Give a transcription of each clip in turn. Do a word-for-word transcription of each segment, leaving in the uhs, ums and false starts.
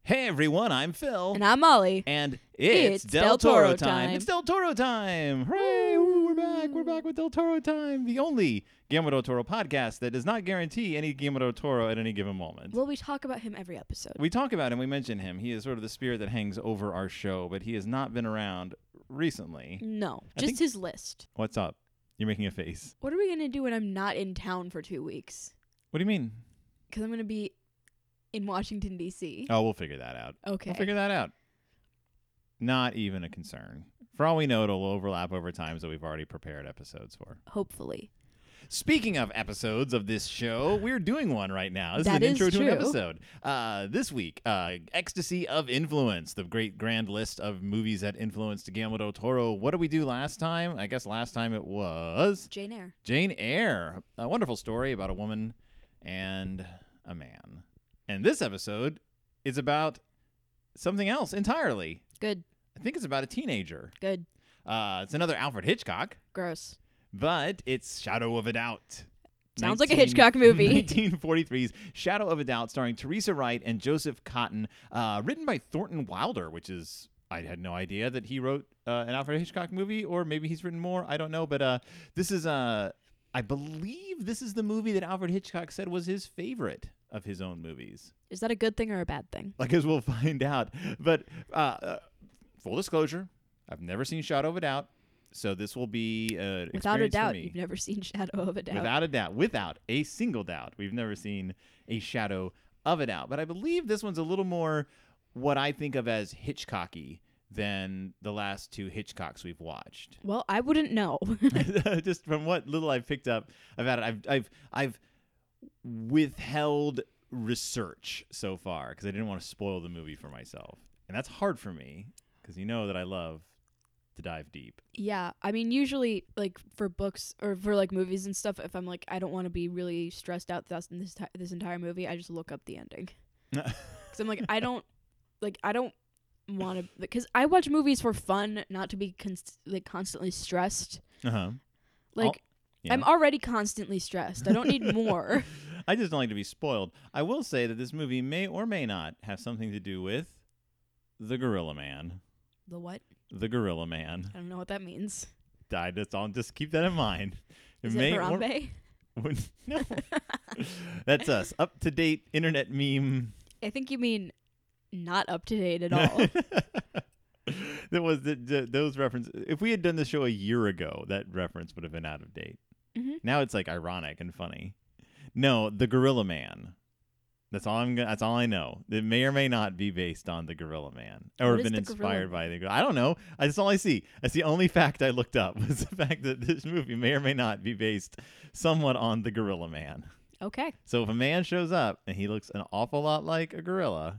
Hey everyone, I'm Phil. And I'm Molly. And it's, It's Del, Del Toro, Toro time. time. It's Del Toro time. Hooray, woo, we're back. We're back with Del Toro time. The only Guillermo del Toro podcast that does not guarantee any Guillermo del Toro at any given moment. Well, we talk about him every episode. We talk about him. We mention him. He is sort of the spirit that hangs over our show, but he has not been around recently. No, I just think- his list. What's up? You're making a face. What are we going to do when I'm not in town for two weeks? What do you mean? Because I'm going to be in Washington, D C Oh, we'll figure that out. Okay. We'll figure that out. Not even a concern. For all we know, it'll overlap over times that we've already prepared episodes for. Hopefully. Speaking of episodes of this show, we're doing one right now. This That is an is intro to an true. episode. Uh, this week, uh, Ecstasy of Influence, the great grand list of movies that influenced Guillermo del Toro. What did we do last time? I guess last time it was Jane Eyre. Jane Eyre, a wonderful story about a woman and a man. And this episode is about something else entirely. Good. I think it's about a teenager. Good. Uh, it's another Alfred Hitchcock, Gross. but it's Shadow of a Doubt. Sounds like a Hitchcock movie. nineteen forty-three's Shadow of a Doubt, starring Teresa Wright and Joseph Cotten, uh, written by Thornton Wilder, which is, I had no idea that he wrote uh, an Alfred Hitchcock movie, or maybe he's written more. I don't know, but uh, this is, uh, I believe this is the movie that Alfred Hitchcock said was his favorite of his own movies. Is that a good thing or a bad thing? Like, as we'll find out. But uh, uh, full disclosure, I've never seen Shadow of a Doubt, so this will be an Without a experience for doubt, me. you've never seen Shadow of a Doubt. Without a doubt. Without a single doubt. We've never seen a Shadow of a Doubt. But I believe this one's a little more what I think of as Hitchcocky than the last two Hitchcocks we've watched. Well, I wouldn't know. Just from what little I've picked up about it, I've I've I've withheld research so far because I didn't want to spoil the movie for myself. And that's hard for me because you know that I love to dive deep. Yeah, I mean, usually, like, for books or for, like, movies and stuff, if I'm, like, I don't want to be really stressed out this, this, this entire movie, I just look up the ending. Because I'm like, I don't, like, I don't want to, because I watch movies for fun, not to be, const- like, constantly stressed. Uh-huh. Like, Yeah. I'm already constantly stressed. I don't need more. I just don't like to be spoiled. I will say that this movie may or may not have something to do with the Gorilla Man. The what? The Gorilla Man. I don't know what that means. I just, I'll just keep that in mind. Is may it or- Harambe? No. That's us. Up-to-date internet meme. I think you mean not up to date at all. That was the, the, those references. If we had done the show a year ago, that reference would have been out of date. Mm-hmm. Now it's like ironic and funny. No, the Gorilla Man. That's all I'm. Go- that's all I know. It may or may not be based on the Gorilla Man, or What is been the inspired Gorilla by the. I don't know. That's all I see. That's the only fact I looked up was the fact that this movie may or may not be based somewhat on the Gorilla Man. Okay. So if a man shows up and he looks an awful lot like a gorilla,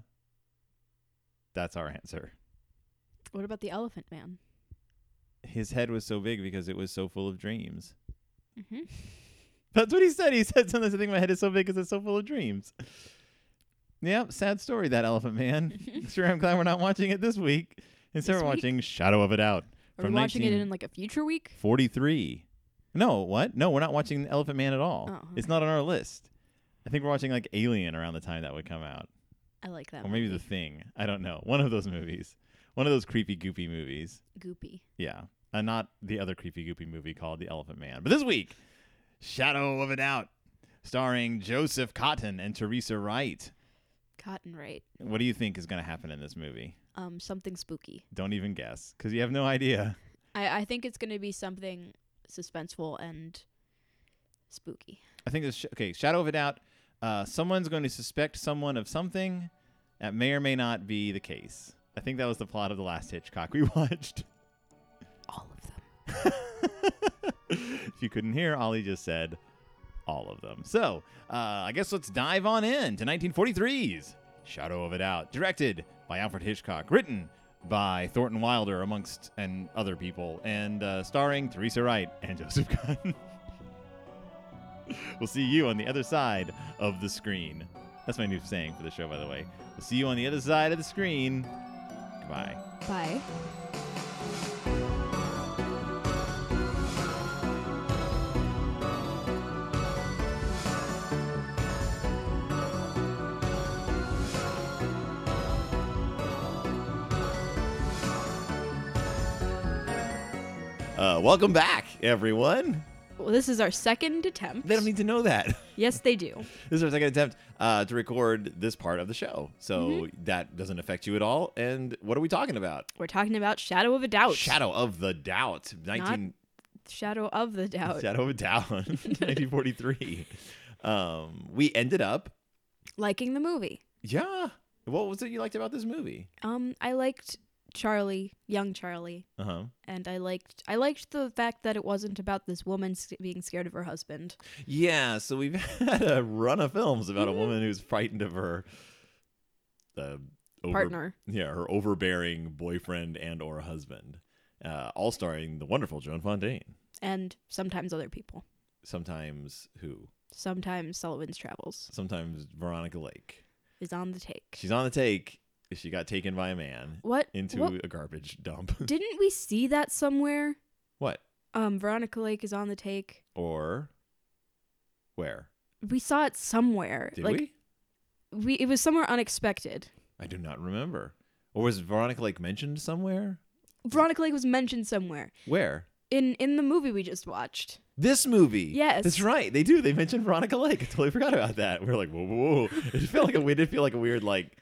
that's our answer. What about the Elephant Man? His head was so big because it was so full of dreams. Mm-hmm. That's what he said. He said something. I think my head is so big because it's so full of dreams. Yep, sad story, that Elephant Man. Sure, I'm glad we're not watching it this week. Instead, This we're week? watching Shadow of a Doubt Are from we watching it nineteen in, like, a future week? forty-three. No, what? No, we're not watching Elephant Man at all. Oh, It's okay. not on our list. I think we're watching, like, Alien around the time that would come out. I like that Or maybe movie. The Thing. I don't know. One of those movies. One of those creepy, goopy movies. Goopy. Yeah. Uh, not the other creepy, goopy movie called The Elephant Man. But this week, Shadow of a Doubt, starring Joseph Cotten and Teresa Wright. Cotton right. What do you think is going to happen in this movie? Um, something spooky. Don't even guess, because you have no idea. I, I think it's going to be something suspenseful and spooky. I think this, sh- okay, Shadow of a Doubt, uh, someone's going to suspect someone of something that may or may not be the case. I think that was the plot of the last Hitchcock we watched. All of them. If you couldn't hear, Ollie just said all of them. So, uh, I guess let's dive on in to nineteen forty-three's Shadow of a Doubt, directed by Alfred Hitchcock, written by Thornton Wilder, amongst and other people, and uh, starring Teresa Wright and Joseph Cotten. We'll see you on the other side of the screen. That's my new saying for the show, by the way. We'll see you on the other side of the screen. Goodbye. Bye. Uh, welcome back, everyone. Well, this is our second attempt. They don't need to know that. Yes, they do. This is our second attempt uh, to record this part of the show. So Mm-hmm. that doesn't affect you at all. And what are we talking about? We're talking about Shadow of a Doubt. Shadow of the Doubt. nineteen Shadow of the Doubt. Shadow of a Doubt. nineteen forty-three. Um, we ended up. Liking the movie. Yeah. What was it you liked about this movie? Um, I liked Charlie, young Charlie, Uh huh. and I liked I liked the fact that it wasn't about this woman s- being scared of her husband. Yeah. So we've had a run of films about Mm-hmm. a woman who's frightened of her uh, over, Partner. Yeah, her overbearing boyfriend and or husband. Uh, all starring the wonderful Joan Fontaine. And sometimes other people. Sometimes who? Sometimes Sullivan's Travels Sometimes Veronica Lake. is on the take. She's on the take. She got taken by a man What? into what? a garbage dump. Didn't we see that somewhere? What? Um, Veronica Lake is on the take. Or where? We saw it somewhere. Did like we? we it was somewhere unexpected. I do not remember. Or was Veronica Lake mentioned somewhere? Veronica Lake was mentioned somewhere. Where? In in the movie we just watched. This movie. Yes. That's right. They do. They mentioned Veronica Lake. I totally forgot about that. We were like, whoa, whoa, whoa. It felt like a, it did feel like a weird, like,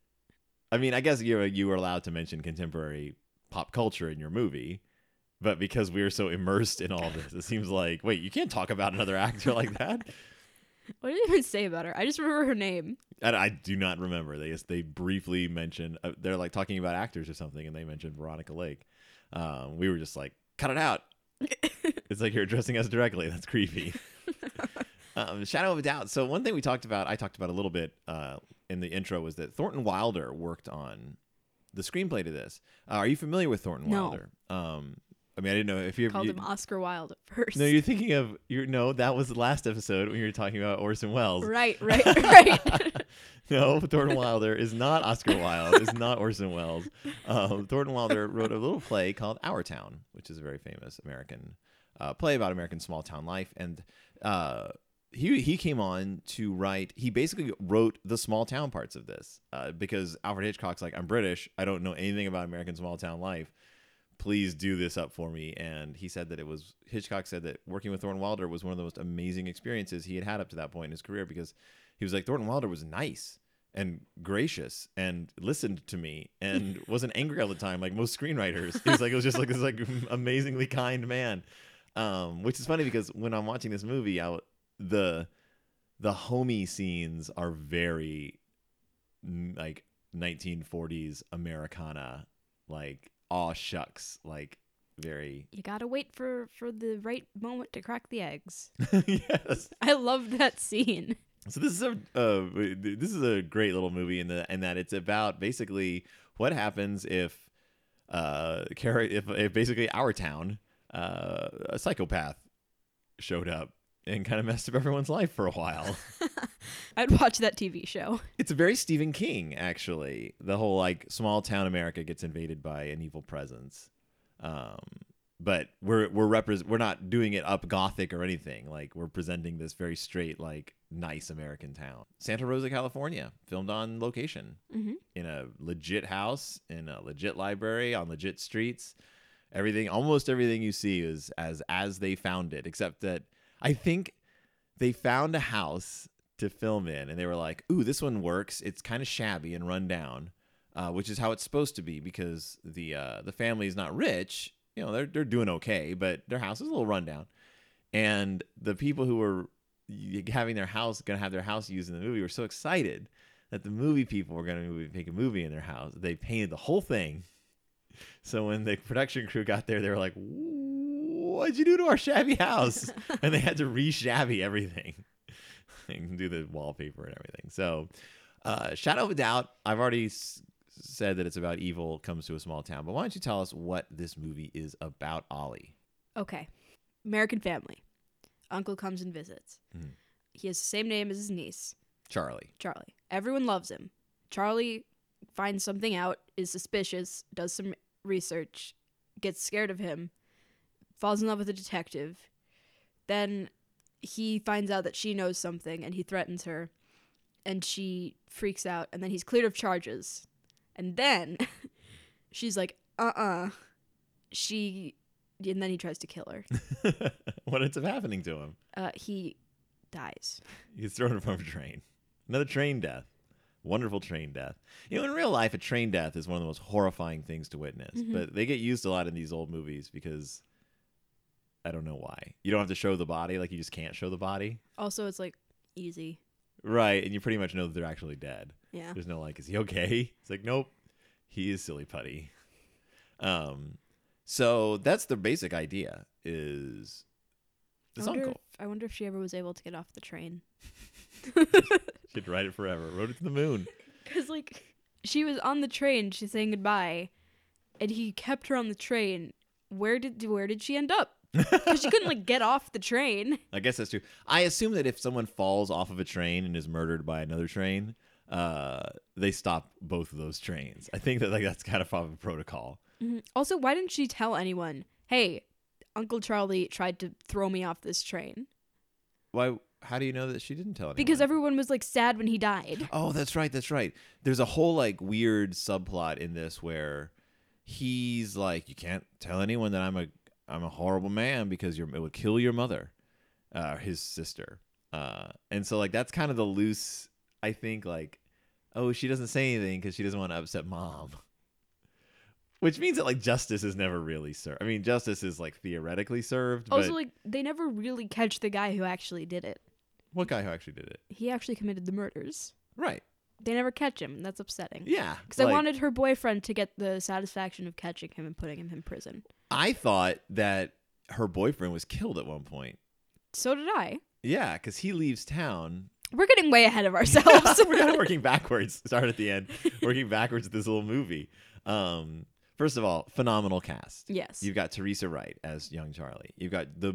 I mean, I guess you you were allowed to mention contemporary pop culture in your movie, but because we were so immersed in all this, it seems like, wait, you can't talk about another actor like that? What did they even say about her? I just remember her name. And I do not remember. They just, they briefly mentioned, uh, they're like talking about actors or something, and they mentioned Veronica Lake. Um, we were just like, cut it out. It's like you're addressing us directly. That's creepy. um, Shadow of a Doubt. So one thing we talked about, I talked about a little bit uh, in the intro, was that Thornton Wilder worked on the screenplay to this. Uh, are you familiar with Thornton No. Wilder? Um, I mean, I didn't know if you Called you, him Oscar Wilde at first. No, you're thinking of you. No, that was the last episode when you were talking about Orson Welles. Right, right, right. No, Thornton Wilder is not Oscar Wilde. Is not Orson Welles. Um, Thornton Wilder wrote a little play called Our Town, which is a very famous American uh, play about American small town life. And uh, he he came on to write. He basically wrote the small town parts of this uh, because Alfred Hitchcock's like, I'm British. I don't know anything about American small town life. Please do this up for me. And he said that it was Hitchcock said that working with Thornton Wilder was one of the most amazing experiences he had had up to that point in his career, because he was like, Thornton Wilder was nice and gracious and listened to me and wasn't angry all the time like most screenwriters. He was like, it was just like this like amazingly kind man. Um, which is funny because when I'm watching this movie, I, the the homie scenes are very mm, like nineteen forties Americana, like aw shucks, like very You gotta wait for, for the right moment to crack the eggs. yes. I love that scene. So this is a uh, this is a great little movie in the in that it's about basically what happens if uh Car- if, if basically our town uh, a psychopath showed up and kind of messed up everyone's life for a while. I'd watch that T V show. It's very Stephen King, actually. The whole like small town America gets invaded by an evil presence. Um, but we're we're repres- we're not doing it up gothic or anything. Like we're presenting this very straight, like nice American town. Santa Rosa, California, filmed on location Mm-hmm. in a legit house, in a legit library, on legit streets. Everything, almost everything you see is as as they found it, except that I think they found a house to film in, and they were like, "Ooh, this one works. It's kind of shabby and run down," uh, which is how it's supposed to be because the uh, the family is not rich. You know, they're they're doing okay, but their house is a little rundown. And the people who were having their house, going to have their house used in the movie, were so excited that the movie people were going to make a movie in their house. They painted the whole thing. So when the production crew got there, they were like, "What'd you do to our shabby house?" And they had to re-shabby everything and do the wallpaper and everything. So uh, Shadow of a Doubt, I've already s- said that it's about evil comes to a small town. But why don't you tell us what this movie is about, Ollie? Okay. American family. Uncle comes and visits. Mhm. He has the same name as his niece, Charlie. Charlie. Everyone loves him. Charlie finds something out, is suspicious, does some research, gets scared of him, falls in love with a detective. Then he finds out that she knows something and he threatens her, and she freaks out, and then he's cleared of charges. And then she's like, uh-uh. She and then he tries to kill her. What ends up happening to him? Uh, he dies. He gets thrown from a train. Another train death. Wonderful train death. You know, in real life, a train death is one of the most horrifying things to witness. Mhm. But they get used a lot in these old movies because I don't know why. You don't have to show the body. Like, you just can't show the body. Also, it's like easy. Right. And you pretty much know that they're actually dead. Yeah. There's no like, is he okay? It's like, nope. He is silly putty. Um, so that's the basic idea is this I wonder uncle. If, I wonder if she ever was able to get off the train. She'd ride it forever. Rode it to the moon. Because, like, she was on the train, she's saying goodbye, and he kept her on the train. Where did where did she end up? Because she couldn't, like, get off the train. I guess that's true. I assume that if someone falls off of a train and is murdered by another train, uh, they stop both of those trains. I think that like that's kind of probably protocol. Mm-hmm. Also, why didn't she tell anyone, hey, Uncle Charlie tried to throw me off this train? Why? How do you know that she didn't tell anyone? Because everyone was, like, sad when he died. Oh, that's right. That's right. There's a whole like weird subplot in this where he's like, you can't tell anyone that I'm a I'm a horrible man because you're, it would kill your mother, uh, his sister. Uh, and so like that's kind of the loose. I think like, oh, she doesn't say anything because she doesn't want to upset mom. Which means that like justice is never really served. I mean, justice is like theoretically served. Also, but like, they never really catch the guy who actually did it. what guy who actually did it? He actually committed the murders. Right. They never catch him. That's upsetting. Yeah. Because like, I wanted her boyfriend to get the satisfaction of catching him and putting him in prison. I thought that her boyfriend was killed at one point. So did I. Yeah, because he leaves town. We're getting way ahead of ourselves. We're kind of working backwards. Start at the end. Working backwards at this little movie. Um, first of all, phenomenal cast. Yes. You've got Teresa Wright as young Charlie. You've got the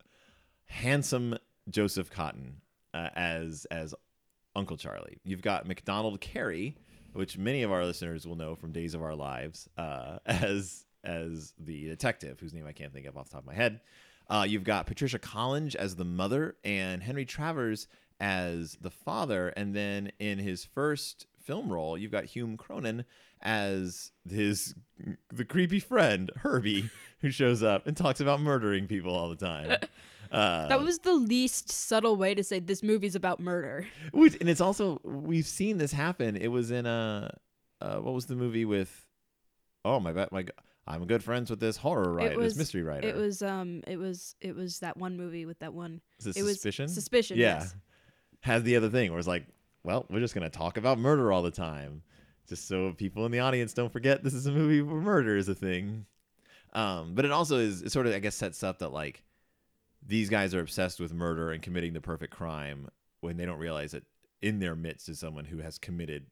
handsome Joseph Cotton uh, as as Uncle Charlie. You've got McDonald Carey, which many of our listeners will know from Days of Our Lives, uh, as as the detective, whose name I can't think of off the top of my head. Uh, you've got Patricia Collins as the mother and Henry Travers as the father. And then in his first film role, you've got Hume Cronin as his the creepy friend, Herbie, who shows up and talks about murdering people all the time. Uh, That was the least subtle way to say this movie's about murder. which, and it's also, we've seen this happen. It was in a, uh, what was the movie with, oh, my bad, my God. I'm good friends with this horror writer, was- this mystery writer. It was um it was it was that one movie with that one. Is it It was Suspicion? Suspicion. Yeah. Yes. Has the other thing where it's like, well, we're just going to talk about murder all the time. Just so people in the audience don't forget this is a movie where murder is a thing. Um, but it also is, it sort of, I guess, sets up that, like, these guys are obsessed with murder and committing the perfect crime when they don't realize that in their midst is someone who has committed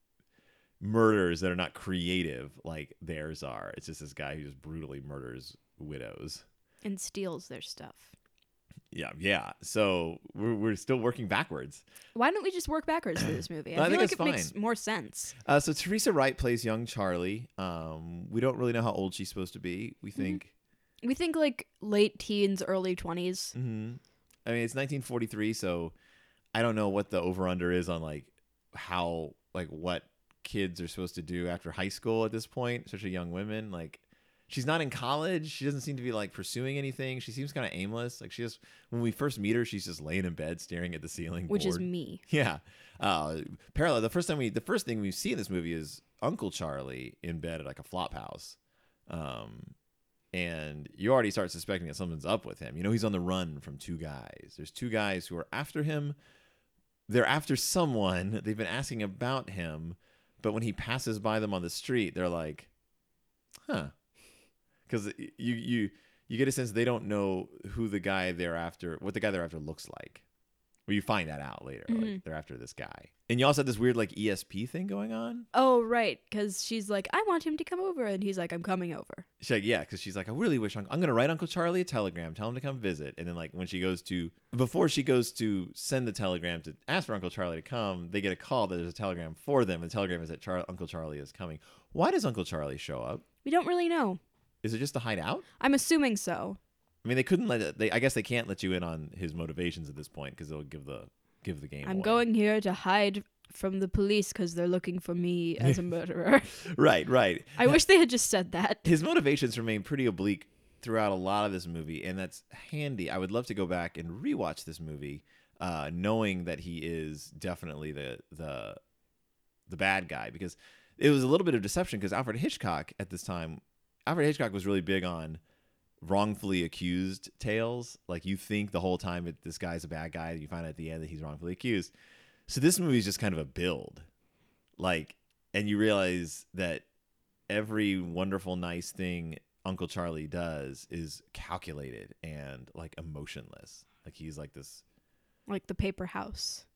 murders that are not creative like theirs are. It's just this guy who just brutally murders widows. And steals their stuff. Yeah, yeah. So we're we're still working backwards. Why don't we just work backwards for this movie? I, I feel think like it's it makes fine. more sense. Uh, so Teresa Wright plays young Charlie. Um, we don't really know how old she's supposed to be. We think. We think like late teens, early twenties. Mm-hmm. I mean, it's nineteen forty-three, so I don't know what the over under is on like how like what kids are supposed to do after high school at this point, especially young women. Like, she's not in college. She doesn't seem to be like pursuing anything. She seems kind of aimless. Like, she just, when we first meet her, she's just laying in bed staring at the ceiling, Which is bored. me. Yeah. Uh, parallel. The first time we, the first thing we see in this movie is Uncle Charlie in bed at like a flop house. Um, and you already start suspecting that something's up with him. You know, he's on the run from two guys. There's two guys who are after him. They're after someone. They've been asking about him. But when he passes by them on the street, they're like, huh. Because you, you, you get a sense they don't know who the guy they're after, what the guy they're after looks like. Well, you find that out later. Mhm. Like, they're after this guy. And you also have this weird, like, E S P thing going on. Oh, right. Because she's like, I want him to come over. And he's like, I'm coming over. She's like, yeah, because she's like, I really wish I'm, I'm going to write Uncle Charlie a telegram, tell him to come visit. And then, like, when she goes to, before she goes to send the telegram to ask for Uncle Charlie to come, they get a call that there's a telegram for them. And the telegram is that Char- Uncle Charlie is coming. Why does Uncle Charlie show up? We don't really know. Is it just to hide out? I'm assuming so. I mean, they couldn't let it, they, I guess they can't let you in on his motivations at this point because they'll give the, give the game I'm away. going here to hide from the police because they're looking for me as a murderer. Right, right. I wish they had just said that. His motivations remain pretty oblique throughout a lot of this movie, and that's handy. I would love to go back and rewatch this movie, uh, knowing that he is definitely the the the bad guy, because it was a little bit of deception, because Alfred Hitchcock at this time, Alfred Hitchcock was really big on wrongfully accused tales. Like, you think the whole time that this guy's a bad guy, you find out at the end that he's wrongfully accused. So this movie is just kind of a build, like, and you realize that every wonderful, nice thing Uncle Charlie does is calculated and like emotionless. Like, he's like this, Like the paper house.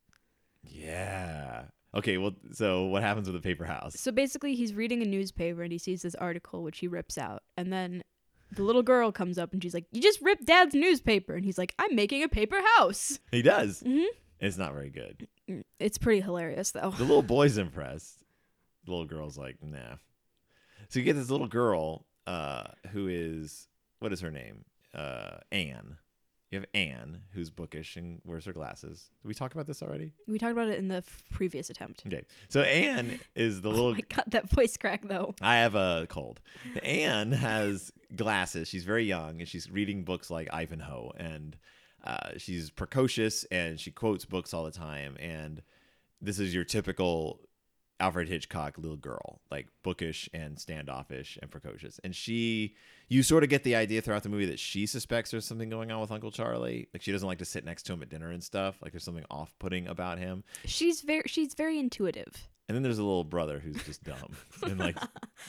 yeah. Okay, well, so what happens with the paper house? So basically, he's reading a newspaper and he sees this article, which he rips out. And then the little girl comes up and she's like, "You just ripped Dad's newspaper." And he's like, "I'm making a paper house." He does. Mm-hmm. It's not very good. It's pretty hilarious, though. The little boy's impressed. The little girl's like, nah. So you get this little girl uh, who is, what is her name? Uh, Anne. You have Anne, who's bookish and wears her glasses. Did we talk about this already? We talked about it in the f- previous attempt. Okay. So Anne is the little... Oh my God, that voice crack, though. I have a cold. Anne has glasses. She's very young, and she's reading books like Ivanhoe, and uh, she's precocious, and she quotes books all the time. And this is your typical Alfred Hitchcock little girl, like bookish and standoffish and precocious. And she, you sort of get the idea throughout the movie that she suspects there's something going on with Uncle Charlie. Like, she doesn't like to sit next to him at dinner and stuff. Like, there's something off-putting about him. She's very, she's very intuitive. And then there's a little brother who's just dumb and like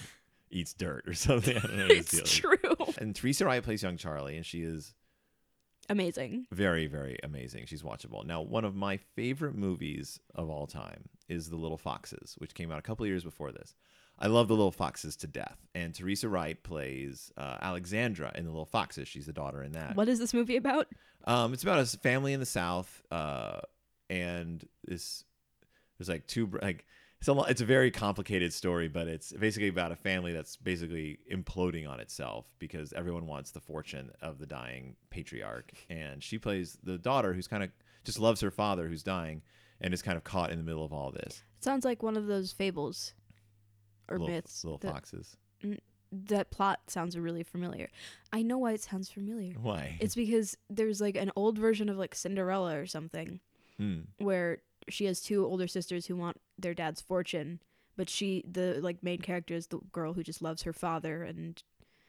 eats dirt or something. I don't know what his deal It's is. true. And Teresa Wright plays young Charlie, and she is Amazing. very, very amazing. She's watchable. Now, one of my favorite movies of all time is The Little Foxes, which came out a couple of years before this. I love The Little Foxes to death. And Teresa Wright plays uh, Alexandra in The Little Foxes. She's the daughter in that. What is this movie about? Um, it's about a family in the South, uh, and this there's like two br- like it's a lo- it's a very complicated story, but it's basically about a family that's basically imploding on itself because everyone wants the fortune of the dying patriarch, and she plays the daughter who's kind of just loves her father who's dying and is kind of caught in the middle of all this. It sounds like one of those fables or little, myths. little that, foxes. that plot sounds really familiar. I know why it sounds familiar. Why? It's because there's like an old version of like Cinderella or something Mm. where she has two older sisters who want their dad's fortune, but she, the like main character, is the girl who just loves her father, and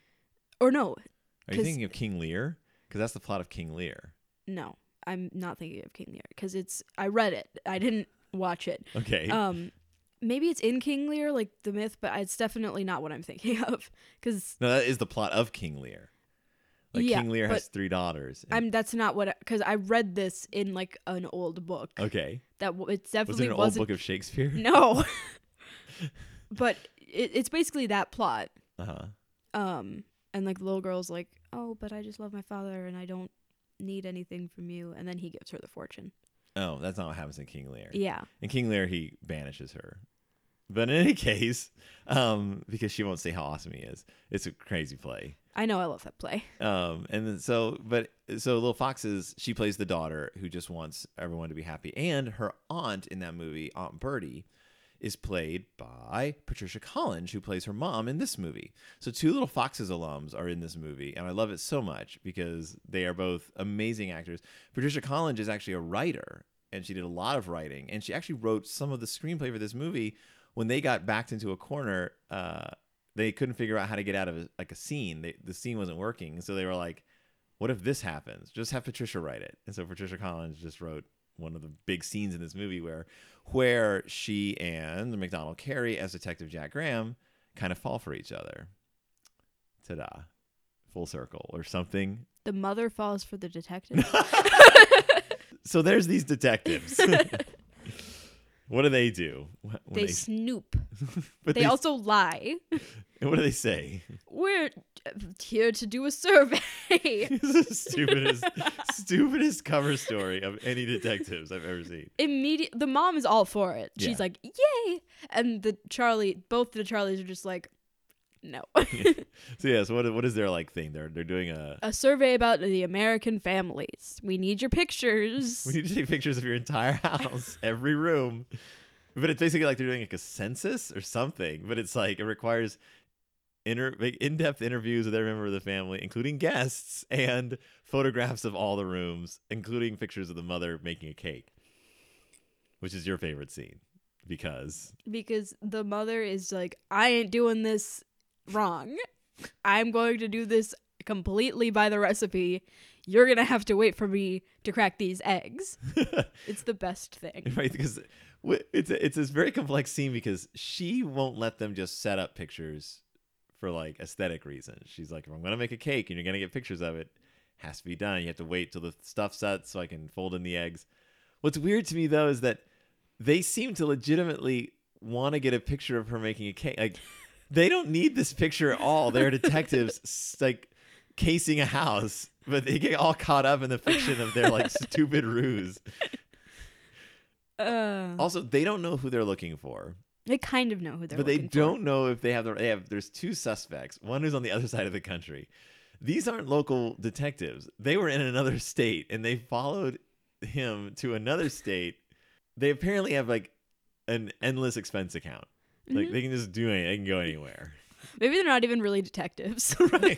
or no, Are you thinking of King Lear? Because that's the plot of King Lear. no, I'm not thinking of King Lear because it's I read it, I didn't watch it. Okay. Um, maybe it's in King Lear, like the myth, but it's definitely not what I'm thinking of. Because no, that is the plot of King Lear. Like, yeah, King Lear but has three daughters. and- I'm that's not what because I read this in like an old book. okay. That w- it Was definitely it an old wasn't. book of Shakespeare? No, but it, it's basically that plot. Uh-huh. Um, and like the little girl's like, "Oh, but I just love my father, and I don't need anything from you." And then he gives her the fortune. Oh, that's not what happens in King Lear. Yeah. In King Lear, he banishes her. But in any case, um, because she won't say how awesome he is, it's a crazy play. I know, I love that play. Um, and then so, but so Little Foxes, she plays the daughter who just wants everyone to be happy, and her aunt in that movie, Aunt Bertie, is played by Patricia Collins, who plays her mom in this movie. So two Little Foxes alums are in this movie, and I love it so much because they are both amazing actors. Patricia Collins is actually a writer, and she did a lot of writing, and she actually wrote some of the screenplay for this movie. When they got backed into a corner, uh, they couldn't figure out how to get out of a, like a scene. They, the scene wasn't working, so they were like, "What if this happens? Just have Patricia write it." And so Patricia Collins just wrote one of the big scenes in this movie where, where she and McDonald Carey as Detective Jack Graham kind of fall for each other. Ta-da! Full circle or something. The mother falls for the detective. So there's these detectives. What do they do? When they, snoop. but They, also lie. What do they say? We're here to do a survey. This is the stupidest, stupidest cover story of any detectives I've ever seen. Immediate. The mom is all for it. Yeah. She's like, "Yay!" And the Charlie, both the Charlies are just like, "No." So yeah, so what what is their like thing? They're they're doing a. A survey about the American families. We need your pictures. We need to take pictures of your entire house, every room. But it's basically like they're doing like a census or something. But it's like it requires inter- like in-depth interviews with every member of the family, including guests, and photographs of all the rooms, including pictures of the mother making a cake, which is your favorite scene because Because the mother is like, I ain't doing this wrong. I'm going to do this completely by the recipe. You're going to have to wait for me to crack these eggs. It's the best thing. right, because it's a, it's this very complex scene because she won't let them just set up pictures for like aesthetic reasons. She's like, if I'm gonna make a cake and you're gonna get pictures of it, it has to be done. You have to wait till the stuff sets so I can fold in the eggs. What's weird to me though is that they seem to legitimately want to get a picture of her making a cake. Like they don't need this picture at all. They're detectives like casing a house, but they get all caught up in the fiction of their like stupid ruse. Uh, Also, they don't know who they're looking for, they kind of know who they're but they looking don't know if they have the. They have. There's two suspects. One who's on the other side of the country. These aren't local detectives. They were in another state, and they followed him to another state. They apparently have like an endless expense account. for. Like Mhm. they can just do anything. They can go anywhere. Maybe they're not even really detectives. Right.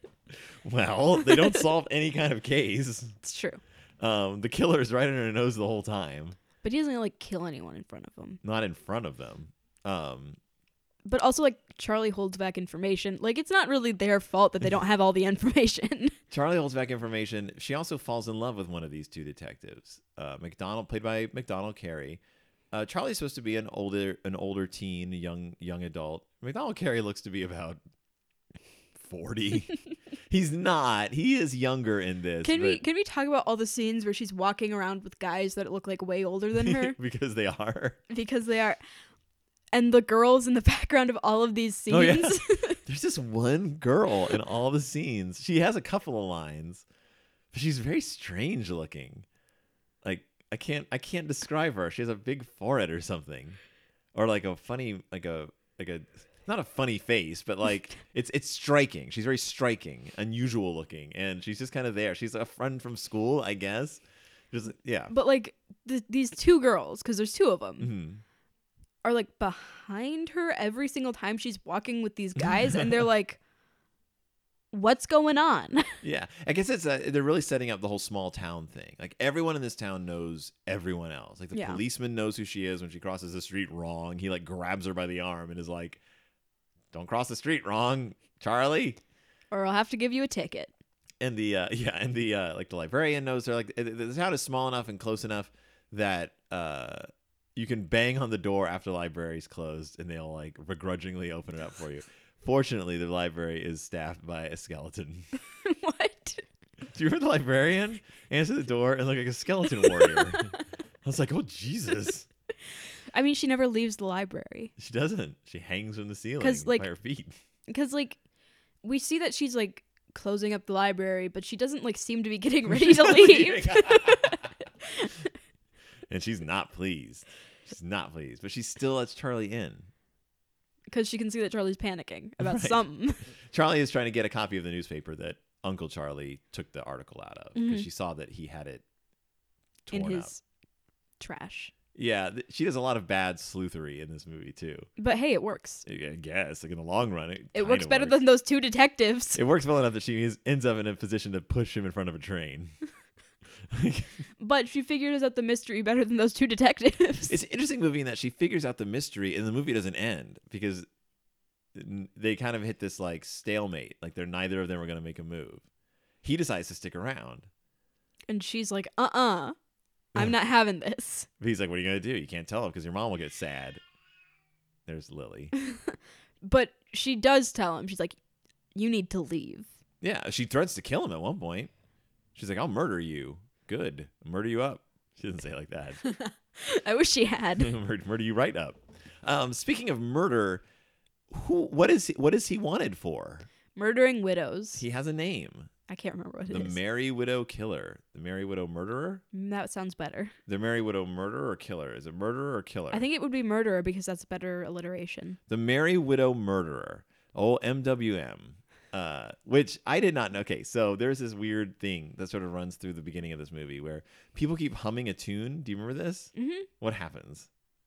Well, they don't solve any kind of case. It's true. Um, the killer is right under their nose the whole time, But he doesn't like kill anyone in front of him. not in front of them. Um, But also like Charlie holds back information. Like it's not really their fault that they don't have all the information. Charlie holds back information. She also falls in love with one of these two detectives, uh, McDonald, played by McDonald Carey. Uh, Charlie's supposed to be an older, an older teen, young, young adult. McDonald Carey looks to be about forty. He's not. He is younger in this. Can we but- can we talk about all the scenes where she's walking around with guys that look like way older than her because they are. because they are, and the girls in the background of all of these scenes. Oh, yeah. There's just one girl in all the scenes. She has a couple of lines, but she's very strange looking. Like I can't I can't describe her. She has a big forehead or something, or like a funny like a like a not a funny face, but like it's it's striking. She's very striking, unusual looking, and she's just kind of there. She's a friend from school, I guess. Just yeah. But like th- these two girls, because there's two of them, Mhm. are like behind her every single time she's walking with these guys, and they're like, "What's going on?" Yeah, I guess it's uh they're really setting up the whole small town thing. Like everyone in this town knows everyone else. Like the Yeah. policeman knows who she is when she crosses the street wrong. He like grabs her by the arm and is like, "Don't cross the street wrong, Charlie." Or I'll have to give you a ticket. And the uh, yeah, and the uh, like the librarian knows her. Like the the town is small enough and close enough that uh, you can bang on the door after the library's closed, and they'll like begrudgingly open it up for you. Fortunately, the library is staffed by a skeleton. What? Do you remember the librarian answer the door and look like a skeleton warrior? I was like, oh Jesus! I mean, she never leaves the library She doesn't. She hangs from the ceiling 'Cause, like- by her feet. because like we see that she's like closing up the library, but she doesn't like seem to be getting ready to leave. And she's not pleased. She's not pleased, but she still lets Charlie in. Because she can see that Charlie's panicking about Right. something. Charlie is trying to get a copy of the newspaper that Uncle Charlie took the article out of because Mhm. she saw that he had it in torn his up. trash. Yeah, th- she does a lot of bad sleuthery in this movie too. But hey, it works. I I guess, like in the long run, it, It works kinda better than those two detectives. It works well enough that she is, ends up in a position to push him in front of a train. But she figures out the mystery better than those two detectives. It's an interesting movie in that she figures out the mystery and the movie doesn't end because n- they kind of hit this like stalemate. Like they're neither of them are going to make a move. He decides to stick around. And she's like, uh-uh, I'm not having this. But he's like, what are you going to do? You can't tell him because your mom will get sad. There's Lily. But she does tell him. She's like, you need to leave. Yeah, she threatens to kill him at one point. She's like, I'll murder you. Good. I'll murder you up. She doesn't say it like that. I wish she had. murder, murder you right up. Um, speaking of murder, who? What is he, what is he wanted for? Murdering widows. He has a name. I can't remember what The it is. Merry Widow Killer. The Merry Widow Murderer? Mm, That sounds better. The Merry Widow Murderer or Killer? Is it murderer or killer? I think it would be murderer because that's better alliteration. The Merry Widow Murderer. Oh, M W M. Uh, which I did not know. Okay, so there's this weird thing that sort of runs through the beginning of this movie where people keep humming a tune. Do you remember this? Mm-hmm. What happens?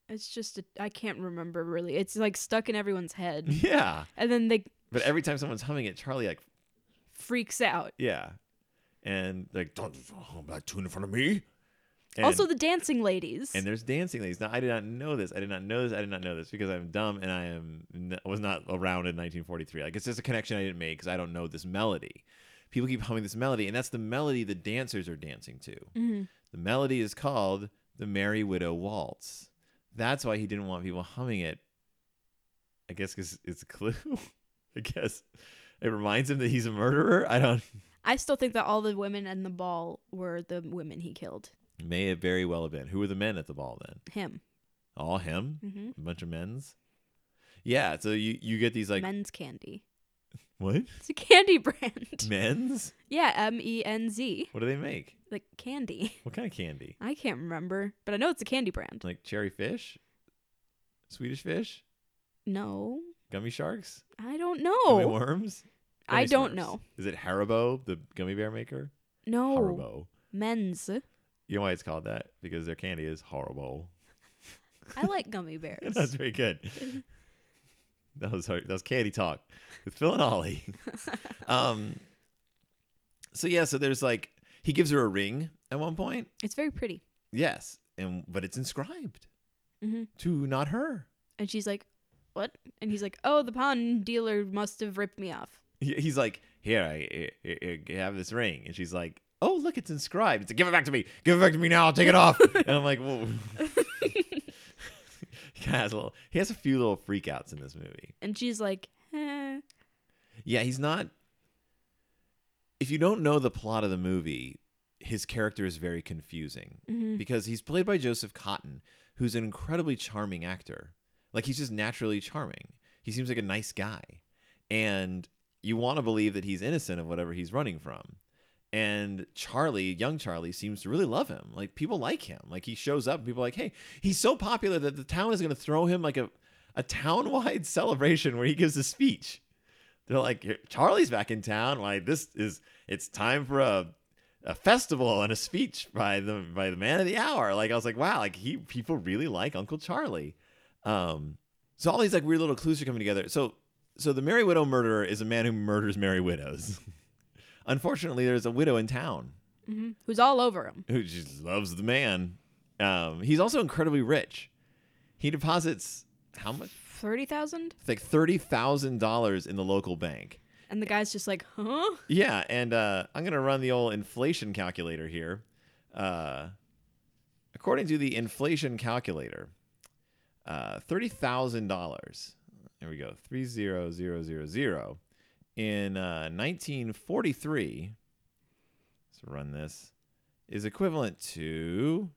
It's just a, I can't remember really. It's like stuck in everyone's head, Yeah. and then they But every time someone's humming it, Charlie like, freaks out. yeah, and like, don't hum that tune in front of me. And, Also, the dancing ladies. and there's dancing ladies. Now, I did not know this. I did not know this. I did not know this because I'm dumb and I am n- was not around in nineteen forty-three. Like, it's just a connection I didn't make because I don't know this melody. People keep humming this melody, and that's the melody the dancers are dancing to. hmm The melody is called the Merry Widow Waltz. That's why he didn't want people humming it. I guess because it's a clue. I guess it reminds him that he's a murderer. I don't. I still think that all the women in the ball were the women he killed. May it very well have been. Who were the men at the ball then? Him. All him? hmm A bunch of men's? Yeah, so you, you get these like. Men's candy. What? It's a candy brand. Men's? Yeah, M E N Z. What do they make? Like candy. What kind of candy? I can't remember, but I know it's a candy brand. Like cherry fish? Swedish fish? No, Gummy sharks? I don't Gummy know. worms? I Gummy don't Smurfs. know. Is it Haribo, the gummy bear maker? No. Haribo. Men's. You know why it's called that? Because their candy is horrible. I like gummy bears. That's very good. That was hard. That was candy talk with Phil and Ollie. um. So yeah, so there's like he gives her a ring at one point. It's very pretty. Yes, and but it's inscribed hmm to not her. And she's like, "What?" And he's like, "Oh, the pawn dealer must have ripped me off." He- He's like, here, I, I, I have this ring, and she's like, oh, look, it's inscribed. It's like, give it back to me. Give it back to me now. I'll take it off. And I'm like, whoa. he has a little. He has a few little freakouts in this movie. And she's like, eh. Yeah, he's not. If you don't know the plot of the movie, his character is very confusing Mhm. because he's played by Joseph Cotton, who's an incredibly charming actor. Like, he's just naturally charming. He seems like a nice guy. And you want to believe that he's innocent of whatever he's running from. And Charlie, young Charlie, seems to really love him. Like, people like him. Like, he shows up and people are like, hey, he's so popular that the town is going to throw him like a, a town-wide celebration where he gives a speech. They're like, Charlie's back in town. Like, this is, it's time for a a festival and a speech by the by the man of the hour. Like, I was like, wow, like he people really like Uncle Charlie. Um, so all these like weird little clues are coming together. So so the Merry Widow murderer is a man who murders merry widows. Unfortunately, there's a widow in town hmm Who's all over him. who just loves the man. Um, he's also incredibly rich. He deposits how much? thirty thousand? It's like thirty thousand dollars in the local bank. And the guy's just like, huh? Yeah, and uh, I'm going to run the old inflation calculator here. Uh, according to the inflation calculator, uh, thirty thousand dollars, there we go, three zero zero zero zero, in uh, nineteen forty-three, let's run this, is equivalent to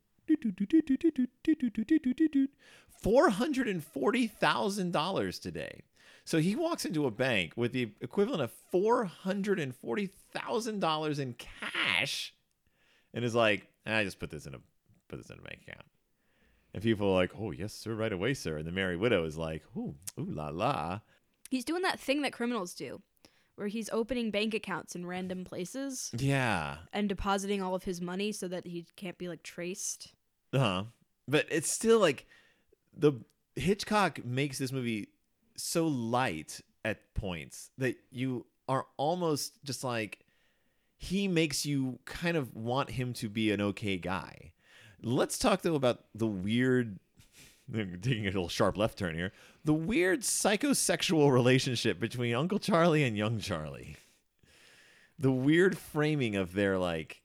four hundred forty thousand dollars today. So he walks into a bank with the equivalent of four hundred forty thousand dollars in cash and is like, I just put this in a put this in a bank account. And people are like, oh, yes, sir, right away, sir. And the Merry Widow is like, ooh, ooh la la. He's doing that thing that criminals do, where he's opening bank accounts in random places Yeah. and depositing all of his money so that he can't be like traced. Uh-huh. But it's still like the Hitchcock makes this movie so light at points that you are almost just like, he makes you kind of want him to be an okay guy. Let's talk though about the weird, taking a little sharp left turn here, the weird psychosexual relationship between Uncle Charlie and young Charlie. The weird framing of their like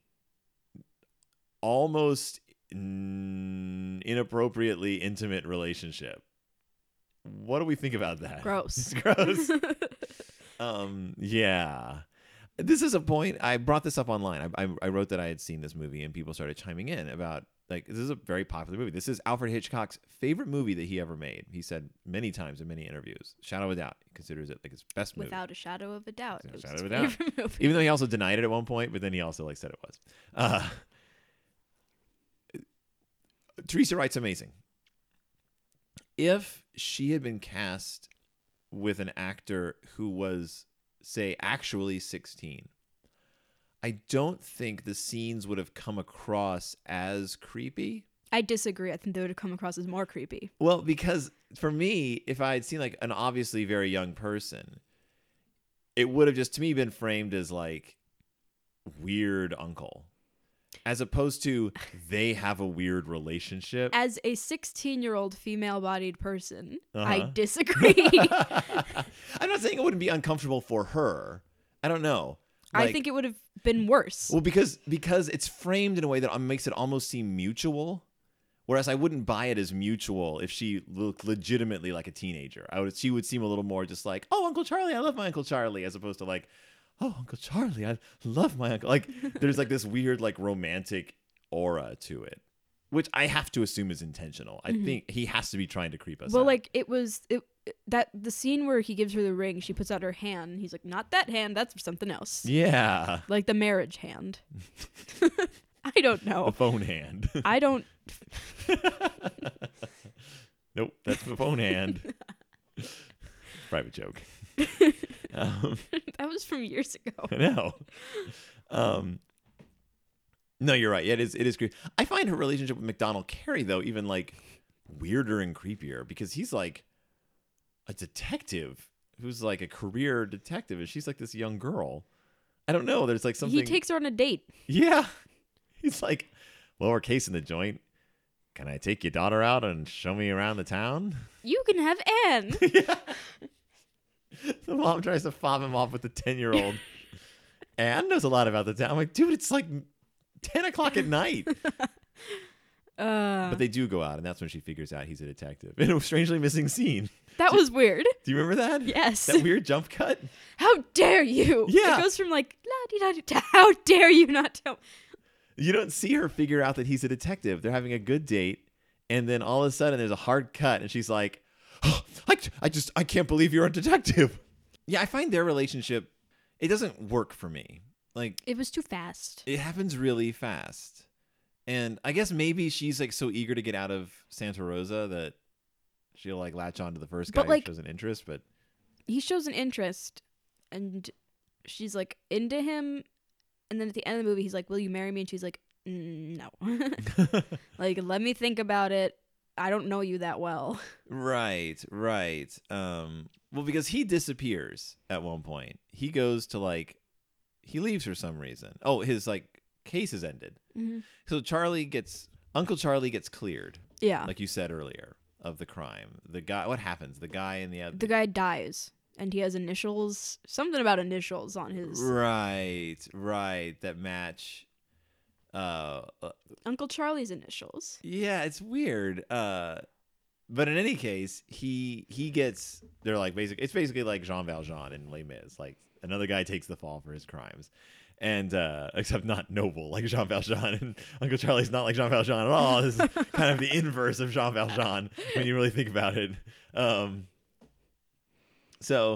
almost mm, inappropriately intimate relationship. What do we think about that? Gross. It's gross. um, yeah. This is a point. I brought this up online. I, I, I wrote that I had seen this movie and people started chiming in about, like, this is a very popular movie. This is Alfred Hitchcock's favorite movie that he ever made. He said many times in many interviews, Shadow of a Doubt, he considers it like his best movie. Without a shadow of a doubt. Without a It was shadow his of a doubt. favorite movie. Even though he also denied it at one point, but then he also like said it was. Uh, Teresa Wright's amazing. If she had been cast with an actor who was, say, actually sixteen, I don't think the scenes would have come across as creepy. I disagree. I think they would have come across as more creepy. Well, because for me, if I had seen like an obviously very young person, it would have just to me been framed as like weird uncle, as opposed to they have a weird relationship. As a sixteen-year-old female-bodied person, I Uh-huh. disagree. I'm not saying it wouldn't be uncomfortable for her. I don't know. I Like- think it would have been worse. Well, because because it's framed in a way that makes it almost seem mutual, whereas I wouldn't buy it as mutual if she looked legitimately like a teenager. I would she would seem a little more just like, oh, Uncle Charlie, I love my Uncle Charlie, as opposed to like, oh, Uncle Charlie, I love my uncle. Like there's like this weird like romantic aura to it, which I have to assume is intentional. I Mhm. think he has to be trying to creep us Well, out. like it was it, that the scene where he gives her the ring, she puts out her hand. And he's like, "Not that hand. That's for something else." yeah, Like the marriage hand. I don't the know. phone hand. I don't. Nope, that's the phone hand. Private joke. um, That was from years ago. I know. Um, no, you're right. Yeah, it is. It is creepy. I find her relationship with McDonald Carey though even like weirder and creepier because he's like a detective who's like a career detective, and she's like this young girl. I don't know. There's like something. He takes her on a date. Yeah. He's like, well, we're casing the joint. Can I take your daughter out and show me around the town? You can have Anne. Yeah. The mom tries to fob him off with the ten-year-old. Anne knows a lot about the town. I'm like, dude, it's like ten o'clock at night. Uh, But they do go out, and that's when she figures out he's a detective. In a strangely missing scene. that was weird. Do you remember that? Yes. That weird jump cut? How dare you? Yeah. It goes from like la di da di to how dare you not tell. You don't see her figure out that he's a detective. They're having a good date, and then all of a sudden there's a hard cut, and she's like, oh, I, I just, I can't believe you're a detective. Yeah, I find their relationship, it doesn't work for me. Like, It was too fast. it happens really fast. And I guess maybe she's like so eager to get out of Santa Rosa that she'll like latch on to the first guy But, like- who shows an interest, but He shows an interest, and she's like into him, and then at the end of the movie, he's like, "Will you marry me?" And she's like, mm, "No." Like, let me think about it. I don't know you that well. right, right. Um, well, because he disappears at one point. He goes to like, he leaves for some reason. Oh, his like case is ended. Mm-hmm. So Charlie gets, Uncle Charlie gets cleared, Yeah. like you said earlier, of the crime. The guy, what happens? The guy in the other. The guy dies, and he has initials, something about initials on his. Right, right. That match. Uh, uh, Uncle Charlie's initials. yeah, it's weird. Uh, but in any case, he he gets. They're like basic. It's basically like Jean Valjean in Les Mis. Like another guy takes the fall for his crimes, and uh, except not noble like Jean Valjean. And Uncle Charlie's not like Jean Valjean at all. This is kind of the inverse of Jean Valjean when you really think about it. Um, so.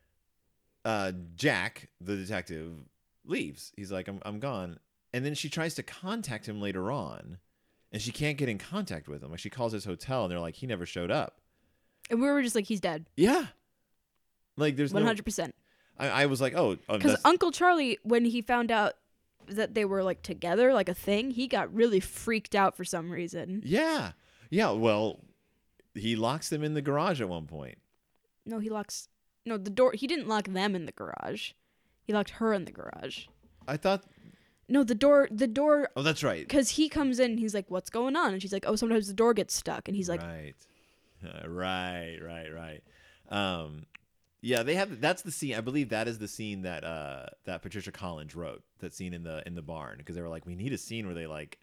Uh, Jack, the detective, leaves. He's like, I'm, I'm gone. And then she tries to contact him later on, and she can't get in contact with him. Like, she calls his hotel, and they're like, he never showed up. And we were just like, he's dead. Yeah. Like, there's one no... hundred percent. I, I was like, oh. oh Because that's- Uncle Charlie, when he found out that they were like together, like a thing, he got really freaked out for some reason. Yeah. Yeah, well, he locks them in the garage at one point. No, he locks. No, the door. He didn't lock them in the garage. He locked her in the garage. I thought... No, the door. The door. Oh, that's right. Because he comes in, and he's like, "What's going on?" And she's like, "Oh, sometimes the door gets stuck." And he's like, right. Uh, right, right, right. Um, yeah, they have. That's the scene. I believe that is the scene that uh, that Patricia Collins wrote. That scene in the in the barn, because they were like, we need a scene where they like,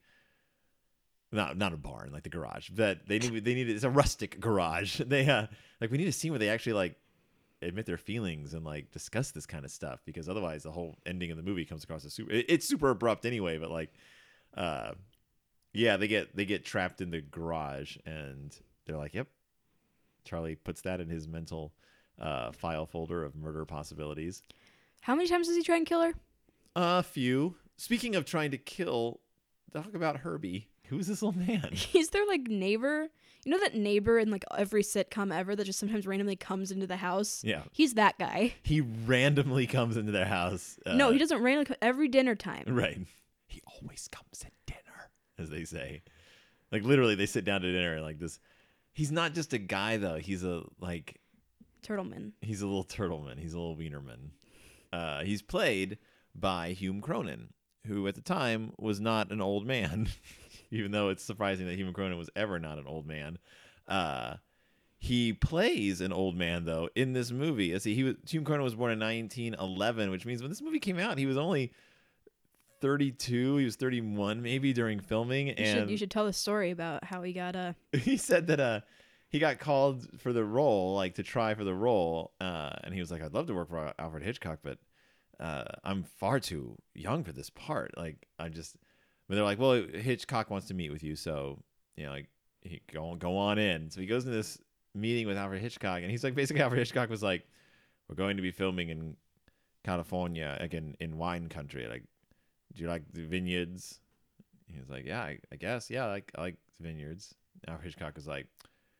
not not a barn, like the garage, but they need they need it's a rustic garage. They uh, like we need a scene where they actually like admit their feelings and like discuss this kind of stuff, because otherwise the whole ending of the movie comes across as super. It, it's super abrupt anyway, but like, uh, yeah, they get they get trapped in the garage, and they're like, yep. Charlie puts that in his mental uh, file folder of murder possibilities. "How many times does he try and kill her?" A few. Speaking of trying to kill, talk about Herbie. Who's this little man? He's their like neighbor. You know that neighbor in like every sitcom ever that just sometimes randomly comes into the house? Yeah. He's that guy. He randomly comes into their house. Uh, No, he doesn't randomly come every dinner time. Right. He always comes at dinner, as they say. Like literally, they sit down to dinner and like this. He's not just a guy though. He's a like Turtleman. he's a little turtleman. He's a little wienerman. Uh, he's played by Hume Cronin, who at the time was not an old man, even though it's surprising that Hume Cronin was ever not an old man. Uh, he plays an old man though in this movie. Let's see, he was Hume Cronin was born in nineteen eleven, which means when this movie came out, he was only thirty-two. He was thirty-one maybe during filming. You And should you should tell the story about how he got uh he said that uh he got called for the role, like to try for the role, uh, and he was like, "I'd love to work for Alfred Hitchcock, but uh, I'm far too young for this part. Like, I just." But they're like, "Well, Hitchcock wants to meet with you, so you know, like, he go go on in." So he goes into this meeting with Alfred Hitchcock, and he's like, basically, Alfred Hitchcock was like, "We're going to be filming in California, again in wine country. Like, do you like the vineyards?" He was like, "Yeah, I, I guess. Yeah, I like I like the vineyards." Alfred Hitchcock was like,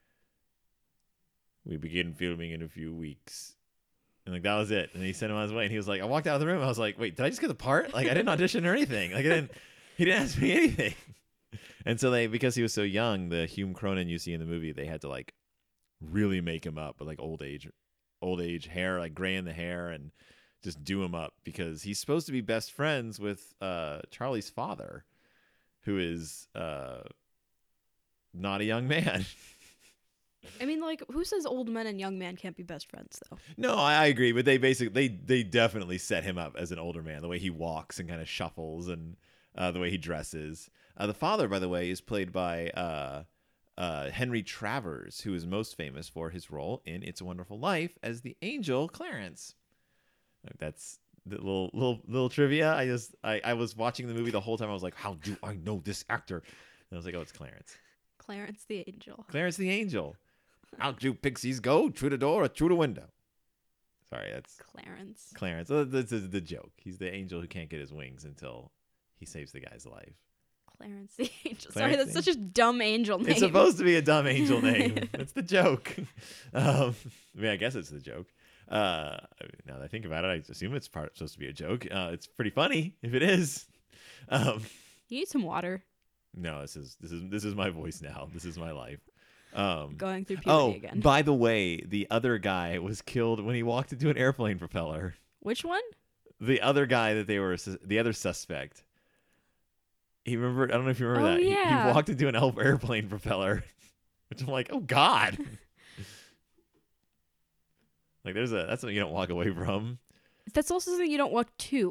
"We begin filming in a few weeks." And like that was it. And he sent him on his way. And he was like, I walked out of the room. I was like, wait, did I just get the part? Like I didn't audition or anything. Like I didn't he didn't ask me anything. And so they, because he was so young, the Hume Cronin you see in the movie, they had to like really make him up with like old age old age hair, like gray in the hair, and just do him up because he's supposed to be best friends with uh Charlie's father, who is uh not a young man. I mean, like, who says old men and young men can't be best friends, though? No, I, I agree, but they basically they they definitely set him up as an older man. The way he walks and kind of shuffles, and uh, the way he dresses. Uh, the father, by the way, is played by uh, uh, Henry Travers, who is most famous for his role in It's a Wonderful Life as the angel Clarence. That's the little little little trivia. I just I, I was watching the movie the whole time. I was like, how do I know this actor? And I was like, oh, it's Clarence. Clarence the Angel. Clarence the Angel. Out you pixies go, through the door or through the window. Sorry, that's Clarence. Clarence. Uh, That's the, the joke. He's the angel who can't get his wings until he saves the guy's life. Clarence the Angel. Clarence Sorry, that's the such a dumb angel name. It's supposed to be a dumb angel name. That's the joke. Um, I mean, I guess it's the joke. Uh, now that I think about it, I assume it's part supposed to be a joke. Uh, it's pretty funny if it is. Um, You need some water. no, this is this is this is my voice now. This is my life. Um, Going through puberty oh, again. by the way, the other guy was killed when he walked into an airplane propeller. Which one? The other guy that they were, the other suspect. He remembered. I don't know if you remember Oh, that. He- yeah. He, walked into an el- airplane propeller, which I'm like, oh god. Like there's a that's something you don't walk away from. That's also something you don't walk to.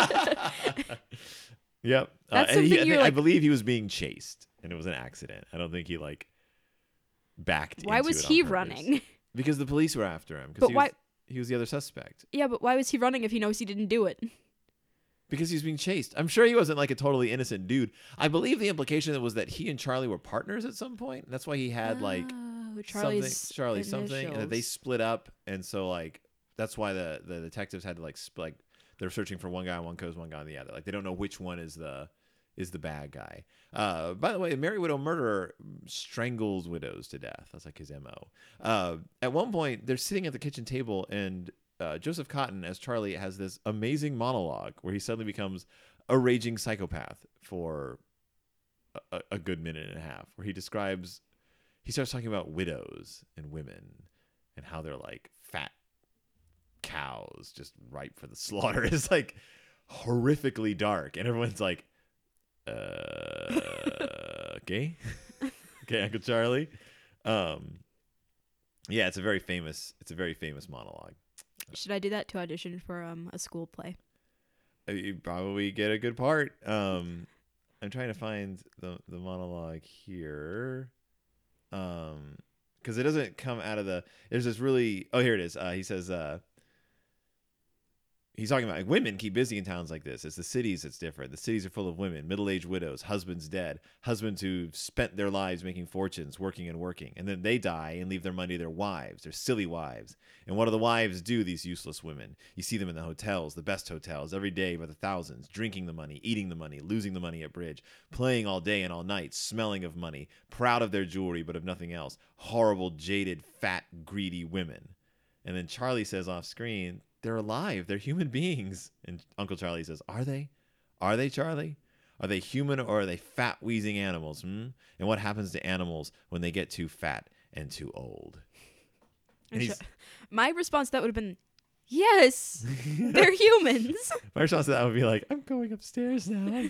Yep. That's uh, and he, something I, you're think- I like- believe he was being chased, and it was an accident. I don't think he like backed. Why into was it on he purpose. running? Because the police were after him. 'Cause But he why? Was, he was the other suspect. Yeah, but why was he running if he knows he didn't do it? Because he was being chased. I'm sure he wasn't like a totally innocent dude. I believe the implication was that he and Charlie were partners at some point. That's why he had like oh, Charlie's something, Charlie something, and that they initials. split up. And so like that's why the the detectives had to like sp- like they're searching for one guy on one coast, one guy on the other. Like they don't know which one is the is the bad guy. Uh, by the way, a Merry Widow murderer strangles widows to death. That's like his M O. Uh, at one point, they're sitting at the kitchen table, and uh, Joseph Cotton, as Charlie, has this amazing monologue where he suddenly becomes a raging psychopath for a, a good minute and a half, where he describes, he starts talking about widows and women and how they're like fat cows just ripe for the slaughter. It's like horrifically dark, and everyone's like, uh, okay, okay, Uncle Charlie. Um, yeah, it's a very famous, it's a very famous monologue. Should I do that to audition for um a school play? Uh, You probably get a good part. Um, I'm trying to find the the monologue here, um, because it doesn't come out of the. There's this really. Oh, here it is. Uh, he says. Uh, He's talking about like, women keep busy in towns like this. It's the cities that's different. The cities are full of women, middle-aged widows, husbands dead, husbands who've spent their lives making fortunes, working and working. And then they die and leave their money to their wives, their silly wives. And what do the wives do, these useless women? You see them in the hotels, the best hotels, every day by the thousands, drinking the money, eating the money, losing the money at bridge, playing all day and all night, smelling of money, proud of their jewelry but of nothing else. Horrible, jaded, fat, greedy women. And then Charlie says off screen, they're alive. They're human beings. And Uncle Charlie says, are they? Are they, Charlie? Are they human or are they fat, wheezing animals? Hmm? And what happens to animals when they get too fat and too old? And he's, My response to that would have been, yes, they're humans. my response to that would be like, I'm going upstairs now.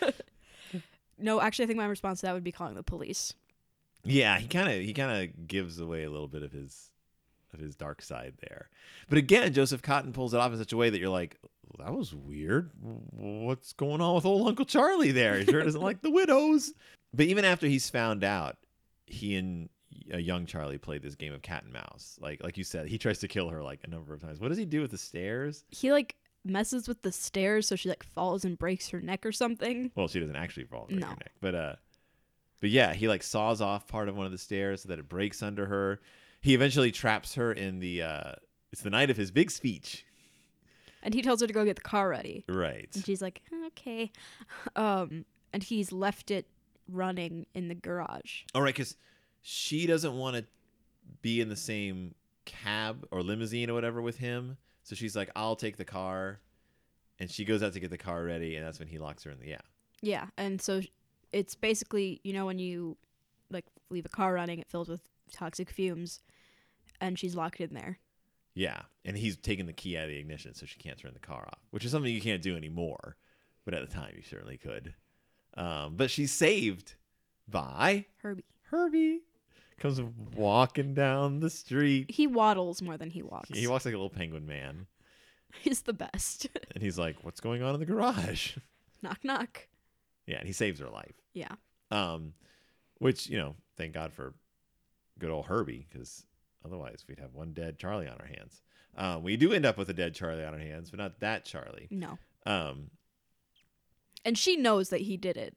No, actually, I think my response to that would be calling the police. Yeah, he kind of he kind of gives away a little bit of his of his dark side there. But again, Joseph Cotten pulls it off in such a way that you're like, well, that was weird. What's going on with old Uncle Charlie there? He sure doesn't like the widows. But even after he's found out, he and a young Charlie played this game of cat and mouse. Like like you said, he tries to kill her like a number of times. What does he do with the stairs? He like messes with the stairs so she like falls and breaks her neck or something. Well, she doesn't actually fall and break No. her neck. But uh but yeah, he like saws off part of one of the stairs so that it breaks under her. He eventually traps her in the uh it's the night of his big speech. And he tells her to go get the car ready. Right. And she's like, okay. Um, and he's left it running in the garage. All right, because she doesn't want to be in the same cab or limousine or whatever with him. So she's like, I'll take the car. And she goes out to get the car ready, and that's when he locks her in the yeah. Yeah, and so it's basically, you know, when you like leave a car running, it fills with toxic fumes, and she's locked in there. Yeah, and he's taking the key out of the ignition so she can't turn the car off, which is something you can't do anymore. But at the time, you certainly could. Um, but she's saved by Herbie. Herbie. Comes walking down the street. He waddles more than he walks. He walks like a little penguin man. He's the best. And he's like, what's going on in the garage? Knock, knock. Yeah, and he saves her life. Yeah. Um, which, you know, thank God for good old Herbie, because otherwise we'd have one dead Charlie on our hands. Um, we do end up with a dead Charlie on our hands, but not that Charlie. No. Um, and she knows that he did it.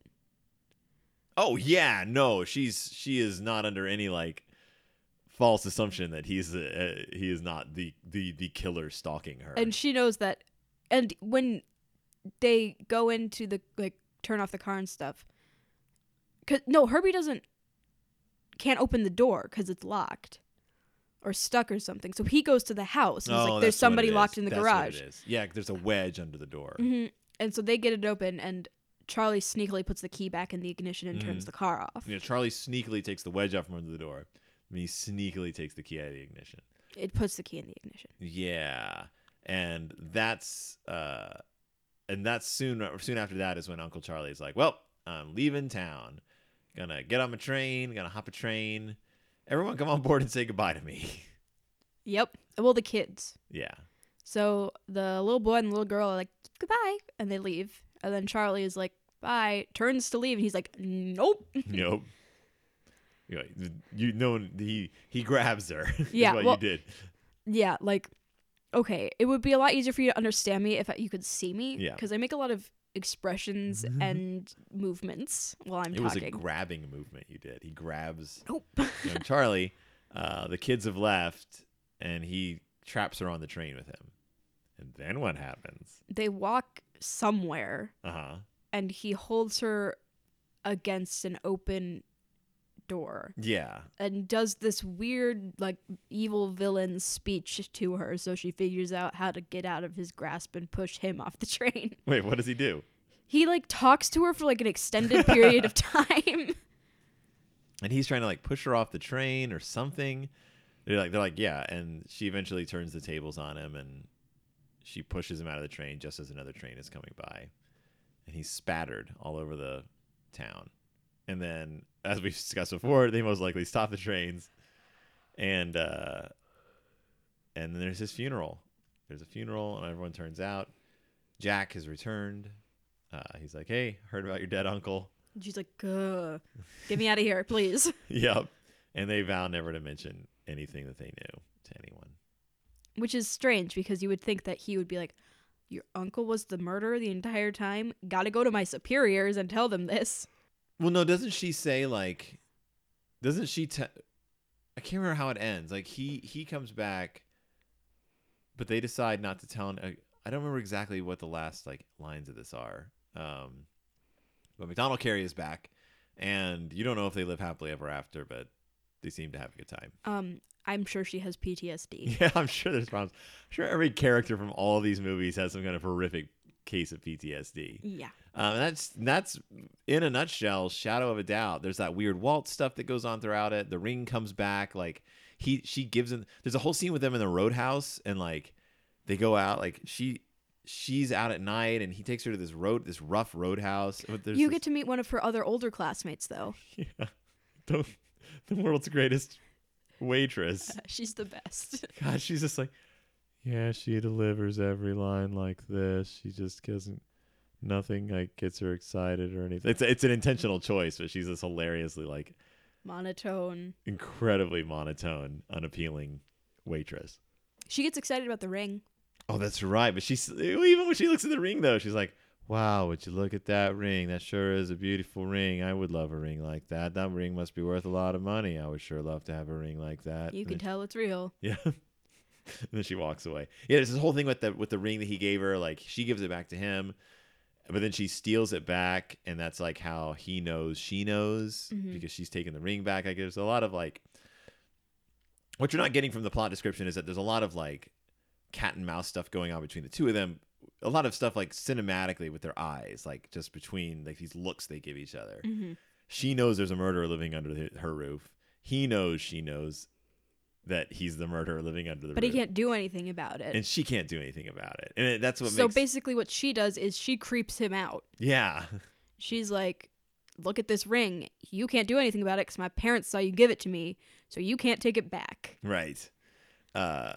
oh yeah, no, she's she is not under any like false assumption that he's uh, he is not the the the killer stalking her. And she knows that. And when they go into the like turn off the car and stuff, cause no, Herbie doesn't can't open the door because it's locked or stuck or something. So he goes to the house. And he's oh, like, there's that's what somebody it locked is. in the That's garage. What it is. Yeah, there's a wedge under the door. hmm And so they get it open, and Charlie sneakily puts the key back in the ignition and Mhm. turns the car off. You know, Charlie sneakily takes the wedge out from under the door. And he sneakily takes the key out of the ignition. It puts the key in the ignition. Yeah, and that's uh, and that's soon soon after that is when Uncle Charlie is like, "Well, I'm leaving town. Gonna get on my train. Gonna hop a train. Everyone, come on board and say goodbye to me." Yep. Well, the kids. Yeah, So the little boy and the little girl are like, goodbye, and they leave. And then Charlie is like, bye, turns to leave, and he's like, nope. nope. You know, you know he he grabs her. is Yeah, what well- you did. Yeah, like, okay, it would be a lot easier for you to understand me if you could see me. Yeah. Because I make a lot of expressions and movements while I'm It was a talking. grabbing movement you did. He grabs Nope. young Charlie. Uh, the kids have left, and he traps her on the train with him. And then what happens? They walk somewhere, Uh huh. and he holds her against an open door Yeah. and does this weird, like, evil villain speech to her so she figures out how to get out of his grasp and push him off the train. Wait, what does he do? He, like, talks to her for, like, an extended period of time. And he's trying to like push her off the train or something. They're like, they're like, yeah. And she eventually turns the tables on him, and she pushes him out of the train just as another train is coming by, and he's spattered all over the town. And then, as we discussed before, they most likely stop the trains, and uh, and then there's his funeral. There's a funeral, and everyone turns out. Jack has returned. Uh, he's like, hey, heard about your dead uncle. And she's like, Ugh, get me out of here, please. Yep. And they vow never to mention anything that they knew to anyone. Which is strange because you would think that he would be like, your uncle was the murderer the entire time? Gotta go to my superiors and tell them this. Well, no, doesn't she say like, doesn't she? Te- I can't remember how it ends. Like he he comes back, but they decide not to tell. Uh, I don't remember exactly what the last like lines of this are. Um, but McDonald Carey is back, and you don't know if they live happily ever after, but they seem to have a good time. Um, I'm sure she has P T S D. Yeah, I'm sure there's problems. I'm sure every character from all of these movies has some kind of horrific case of P T S D. Yeah. Um, that's that's in a nutshell, Shadow of a Doubt. There's that weird waltz stuff that goes on throughout it. The ring comes back, like he she gives him. There's a whole scene with them in the roadhouse, and like they go out, like she she's out at night, and he takes her to this road, this rough roadhouse. There's You this- get to meet one of her other older classmates, though. yeah, the, the world's greatest waitress. She's the best. God, she's just like, yeah, she delivers every line like this. She just doesn't. Nothing like gets her excited or anything. It's it's an intentional choice, but she's this hilariously like Monotone. incredibly monotone, unappealing waitress. She gets excited about the ring. Oh, that's right. But she's even when she looks at the ring though, she's like, "Wow, would you look at that ring? That sure is a beautiful ring. I would love a ring like that. That ring must be worth a lot of money. I would sure love to have a ring like that." You And can then- tell it's real. Yeah. And then she walks away. Yeah, there's this whole thing with the with the ring that he gave her. Like she gives it back to him, but then she steals it back, and that's like how he knows she knows Mhm. because she's taking the ring back. Like there's a lot of like what you're not getting from the plot description is that there's a lot of like cat and mouse stuff going on between the two of them. A lot of stuff like cinematically with their eyes, like just between like these looks they give each other. Mm-hmm. She knows there's a murderer living under the, her roof. He knows she knows that he's the murderer living under the But roof. he can't do anything about it. And she can't do anything about it. And it, that's what so makes basically what she does is she creeps him out. Yeah. She's like, look at this ring. You can't do anything about it because my parents saw you give it to me, so you can't take it back. Right. Uh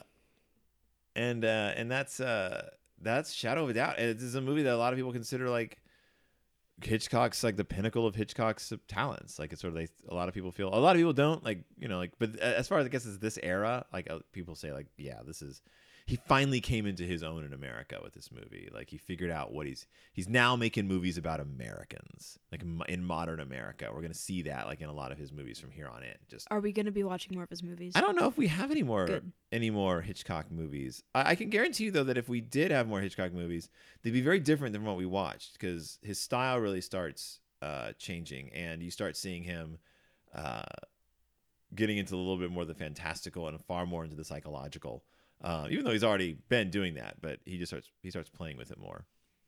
and uh and that's uh that's Shadow of a Doubt. And this is a movie that a lot of people consider like Hitchcock's like the pinnacle of Hitchcock's talents. Like it's sort of they a lot of people feel a lot of people don't like, you know, like but as far as I guess as this era, like uh, people say like, yeah, this is he finally came into his own in America with this movie. Like he figured out what he's he's now making movies about Americans, like m- in modern America. We're gonna see that like in a lot of his movies from here on in. Just Are we going to be watching more of his movies? I don't know if we have any more Good. any more Hitchcock movies. I, I can guarantee you though that if we did have more Hitchcock movies, they'd be very different than what we watched because his style really starts uh, changing, and you start seeing him uh, getting into a little bit more of the fantastical and far more into the psychological. Uh, even though he's already been doing that, but he just starts he starts playing with it more.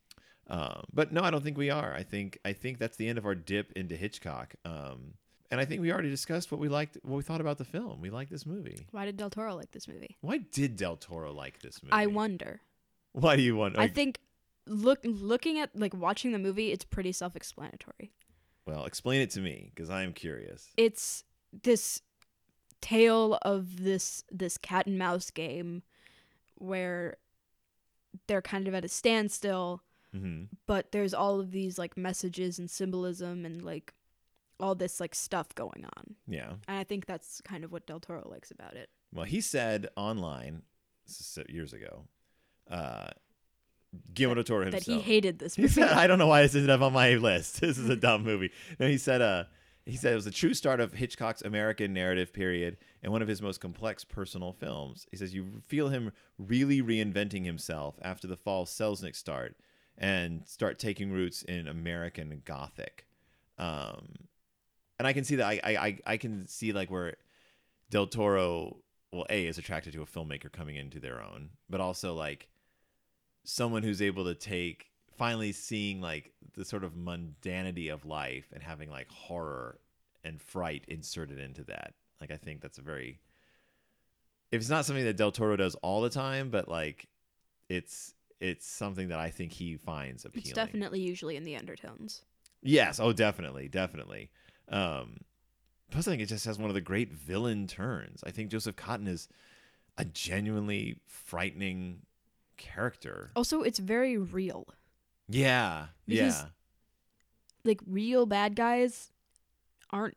Um, but no, I don't think we are. I think I think that's the end of our dip into Hitchcock. Um, and I think we already discussed what we liked, what we thought about the film. We liked this movie. Why did Del Toro like this movie? Why did Del Toro like this movie? I wonder. Why do you wonder? I think look looking at like watching the movie, it's pretty self-explanatory. Well, explain it to me because I am curious. It's this tale of this this cat and mouse game where they're kind of at a standstill, Mm-hmm. but there's all of these like messages and symbolism and like all this like stuff going on. Yeah. And I think that's kind of what Del Toro likes about it. Well, he said online this is years ago, uh, Guillermo del Toro That himself. he hated this He movie. said, I don't know why this isn't up on my list. This is a dumb movie. No, he said, uh, he said it was the true start of Hitchcock's American narrative period and one of his most complex personal films. He says you feel him really reinventing himself after the fall Selznick start and start taking roots in American Gothic. Um, and I can see that. I, I I can see like where Del Toro, well, A, is attracted to a filmmaker coming into their own, but also like someone who's able to take finally seeing like the sort of mundanity of life and having like horror and fright inserted into that. Like I think that's a very, if it's not something that Del Toro does all the time, but like it's it's something that I think he finds appealing. It's definitely usually in the undertones. Yes. Oh, definitely. Definitely. Um, plus, I think it just has one of the great villain turns. I think Joseph Cotten is a genuinely frightening character. Also, it's very real. Yeah. Because- yeah. Like real bad guys aren't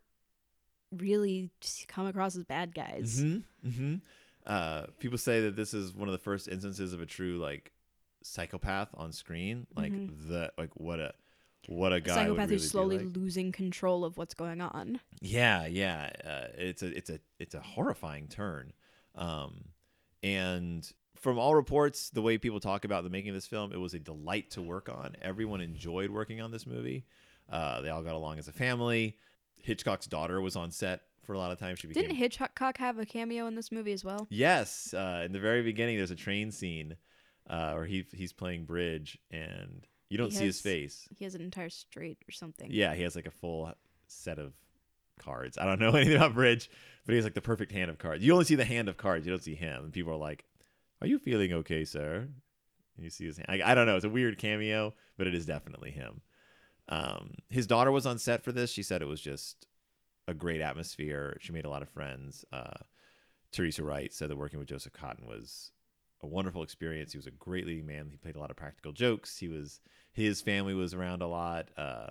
really come across as bad guys. Mm-hmm. Mm-hmm. Uh, people say that this is one of the first instances of a true like psychopath on screen. Like Mhm. the like what a what a guy Psychopath would really who's slowly be like. losing control of what's going on. Yeah, yeah. Uh, it's a it's a it's a horrifying turn. Um, and from all reports, the way people talk about the making of this film, it was a delight to work on. Everyone enjoyed working on this movie. Uh, they all got along as a family. Hitchcock's daughter was on set for a lot of times. She became Didn't Hitchcock have a cameo in this movie as well? yes. Uh, in the very beginning, there's a train scene uh, or he he's playing bridge, and you don't He see his has- face. He has an entire straight or something. Yeah, he has like a full set of cards. I don't know anything about bridge, but he has like the perfect hand of cards. You only see the hand of cards. You don't see him. And people are like, "Are you feeling okay, sir?" And you see his hand. I, I don't know. It's a weird cameo, but it is definitely him. Um, his daughter was on set for this. She said it was just a great atmosphere. She made a lot of friends. Uh, Teresa Wright said that working with Joseph Cotten was a wonderful experience. He was a great leading man. He played a lot of practical jokes. He was his family was around a lot, uh,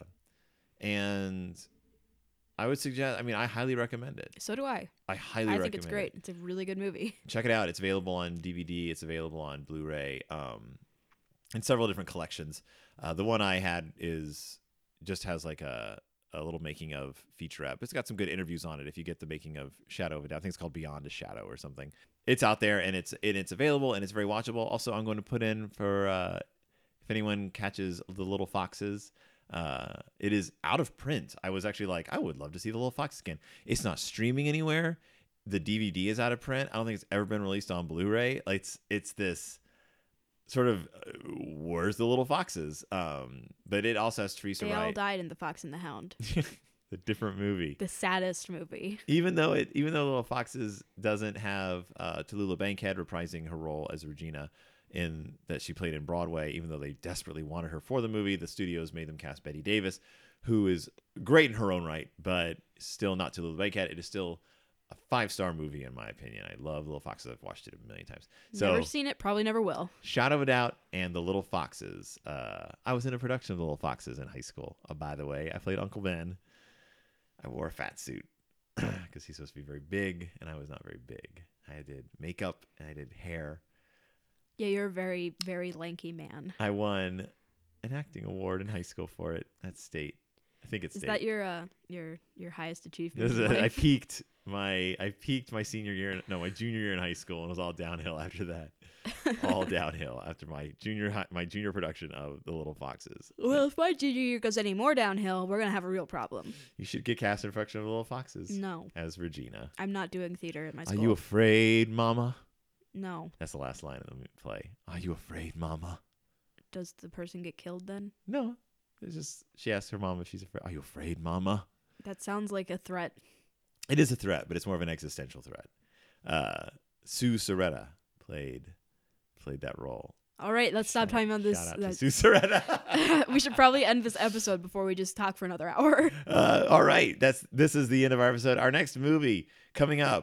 and I would suggest. I mean, I highly recommend it. So do I. I highly I recommend think it's great. it. It's a really good movie. Check it out. It's available on D V D. It's available on Blu-ray, um, in several different collections. Uh, the one I had is just has like a a little making of featurette. It's got some good interviews on it. If you get the making of Shadow of a Doubt, I think it's called Beyond a Shadow or something. It's out there and it's and it's available and it's very watchable. Also, I'm going to put in for uh, if anyone catches The Little Foxes. Uh, it is out of print. I was actually like, I would love to see The Little Foxes again. It's not streaming anywhere. The D V D is out of print. I don't think it's ever been released on Blu-ray. Like it's it's this sort of uh, where's the Little Foxes? Um, but it also has Teresa They all Wright. died in The Fox and the Hound. The different movie. The saddest movie. Even though it, even though Little Foxes doesn't have uh, Tallulah Bankhead reprising her role as Regina in that she played in Broadway, even though they desperately wanted her for the movie, the studios made them cast Betty Davis, who is great in her own right, but still not Tallulah Bankhead. It is still a five-star movie in my opinion. I love Little Foxes. I've watched it a million times. So, Never seen it. Probably never will. Shadow of a Doubt and The Little Foxes. Uh, I was in a production of The Little Foxes in high school. Uh, by the way, I played Uncle Ben. I wore a fat suit because he's supposed to be very big, and I was not very big. I did makeup and I did hair. Yeah, you're a very, very lanky man. I won an acting award in high school for it at state. I think it's Is state. that your uh your your highest achievement? This in is- I life? peaked my I peaked my senior year, in, no, my junior year in high school, and it was all downhill after that. All downhill after my junior hi- my junior production of The Little Foxes. Well, if my junior year goes any more downhill, we're gonna have a real problem. You should get cast in a production of The Little Foxes No, as Regina. I'm not doing theater at my Are school. you afraid, Mama? No. That's the last line of the play. Are you afraid, Mama? Does the person get killed then? No. It's just she asks her mom if she's afraid. Are you afraid, Mama? That sounds like a threat. It is a threat, but it's more of an existential threat. Uh, Sue Soretta played played that role. All right, let's stop Shout- talking about this. Shout out to that- Sue Soretta. we should probably end this episode before we just talk for another hour. uh, all right, that's this is the end of our episode. Our next movie coming up.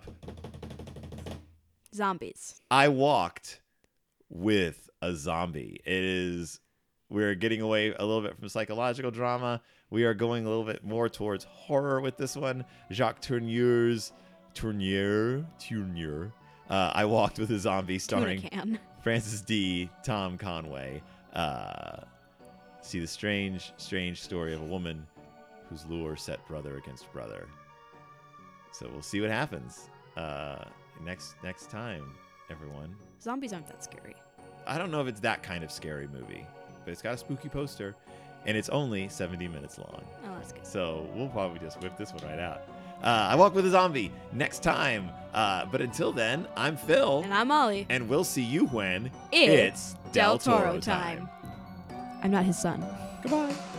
Zombies. I walked with a zombie. It is we're getting away a little bit from psychological drama. We are going a little bit more towards horror with this one. Jacques Tourneur's Tournier Tournier. Uh, I walked with a zombie starring Tuna can. Francis D. Tom Conway. Uh, see the strange, strange story of a woman whose lure set brother against brother. So we'll see what happens uh, next next time, everyone. Zombies aren't that scary. I don't know if it's that kind of scary movie, but it's got a spooky poster, and it's only seventy minutes long. Oh, that's good. So we'll probably just whip this one right out. Uh, I Walk with a Zombie next time. Uh, but until then, I'm Phil, And I'm Ollie. and we'll see you when It's Del Toro time. I'm not his son. Goodbye.